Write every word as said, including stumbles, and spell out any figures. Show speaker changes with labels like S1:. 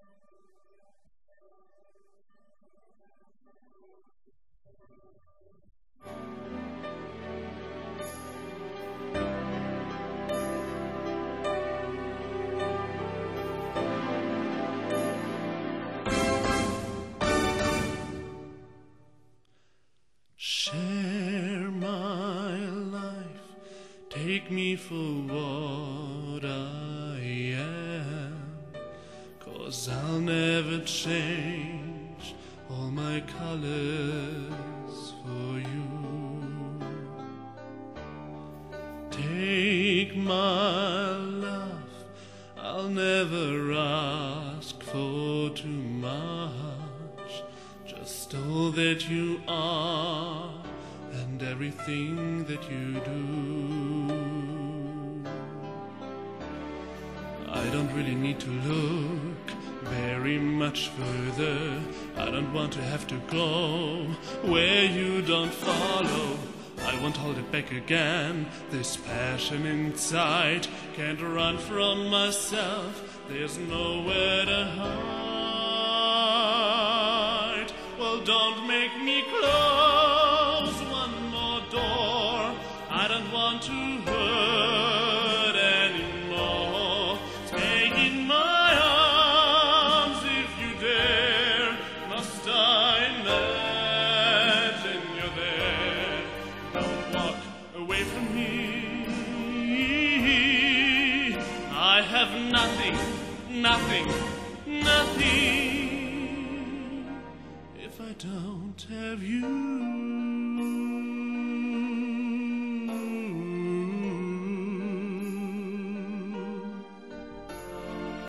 S1: Share my life, take me for what I am, 'cause I'll never change all my colors for you. Take my love, I'll never ask for too much, just all that you are and everything that you do. I don't really need to look very much further. I don't want to have to go where you don't follow. I won't hold it back again. This passion inside can't run from myself. There's nowhere to hide. Well, don't make me close one more door. I don't want to hurt anymore. Take in my arms if you dare. Must I imagine you're there? Don't walk away from me. I have nothing, nothing, nothing if I don't have you.